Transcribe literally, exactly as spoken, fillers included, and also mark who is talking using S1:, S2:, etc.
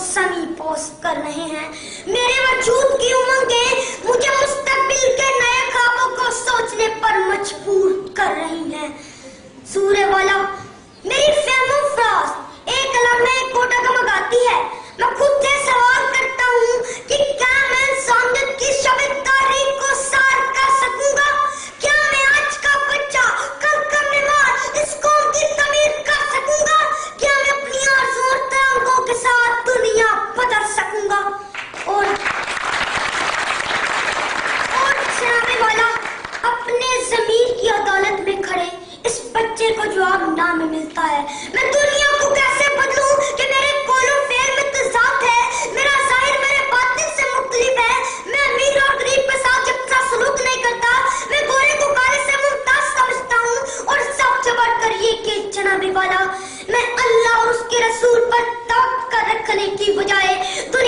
S1: समी पोस कर रहे हैं। मेरे वजूद की उमंगें मुझे मुस्तकबिल के नए ख्वाबों को सोचने पर मजबूर कर रही हैं। सूर्य वाला मेरी फहमो फ्रास एक लम्हे कोटा गमगाती है। मैं खुद से सवाल करता हूँ कि क्या मैं इंसानियत की शब तारीख को सार कर सकूंगा? क्या मैं आज का बच्चा कल का मेहमान इस कौम की तमीर कर सकूंगा? क्या मैं अपनी आरज़ू और तरंगों के साथ दुनिया बदल सकूंगा? और और जनाबे वाला अपने ज़मीर की अदालत में खड़े इस बच्चे को जवाब ना में मिलता है। मैं दुनिया को कैसे बदलूं कि मेरे कौलो फेल में तज़ाद है, मेरा ज़ाहिर मेरे बातिन से मुख्तलिफ है। मैं अमीर और गरीब के साथ जब सा सलूक नहीं करता, मैं गोरे को काले से मुमताज समझता हूँ। और सबसे बढ़कर ये कि जनाबे वाला मैं अल्लाह और उसके रसूल पर तवक्कुल रखने की बजाय